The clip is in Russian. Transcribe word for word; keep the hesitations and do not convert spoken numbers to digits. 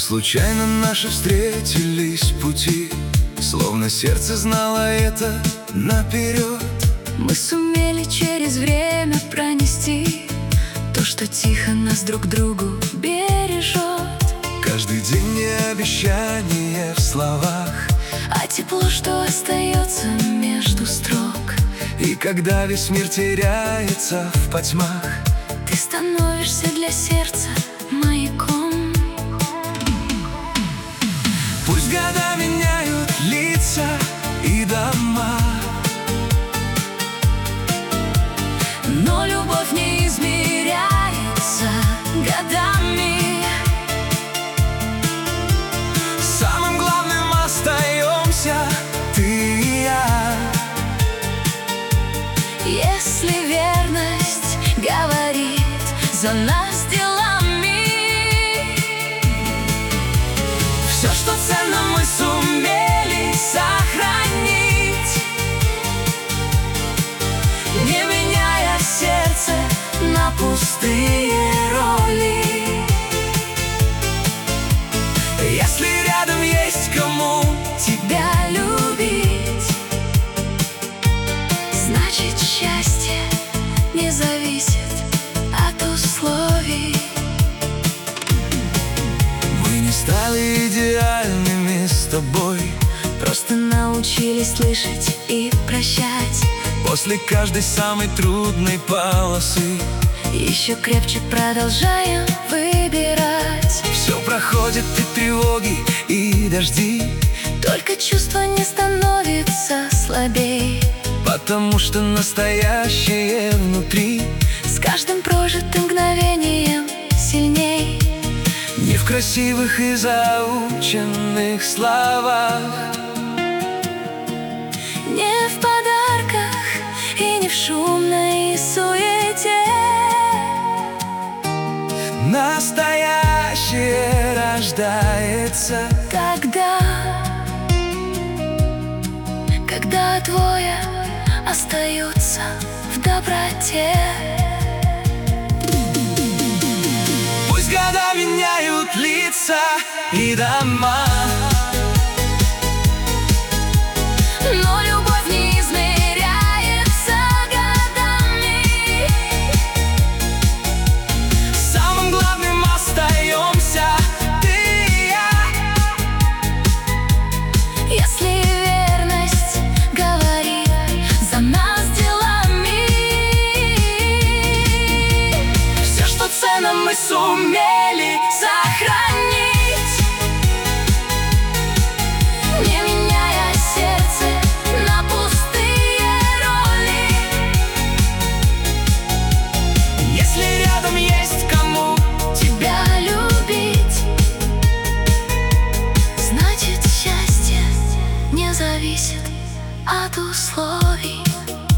случайно наши встретились пути, словно сердце знало это наперед. Мы сумели через время пронести то, что тихо нас друг к другу бережет. Каждый день не обещание в словах, а тепло, что остается между строк. И когда весь мир теряется в потьмах, ты становишься для сердца маяком. Пусть года меняют лица и дома, но любовь не измеряется годами. Самым главным остаемся ты и я. Если верность говорит за нас делами, все, что ценно, мы сумели сохранить, не меняя сердце на пустые роли. Если рядом есть кому тебя любить, значит, счастье не зависит от условий. Мы не стали идеальными с тобой, просто научились слышать и прощать. После каждой самой трудной полосы еще крепче продолжаем выбирать. Все проходит и тревоги, и дожди, только чувство не становится слабей, потому что настоящее внутри с каждым прожитым мгновением сильней. Не в красивых и заученных словах, не в подарках и не в шумной суете. Настоящее рождается, когда, когда двое остаются в доброте. Пусть года меняют лица и дома, но любовь не измеряется годами. самым главным остаемся ты и я. Если верность говорит за нас делами, все, что ценно, мы сумели сохранить, не меняя сердце на пустые роли. Если рядом есть кому Тебя любить, значит, счастье не зависит от условий.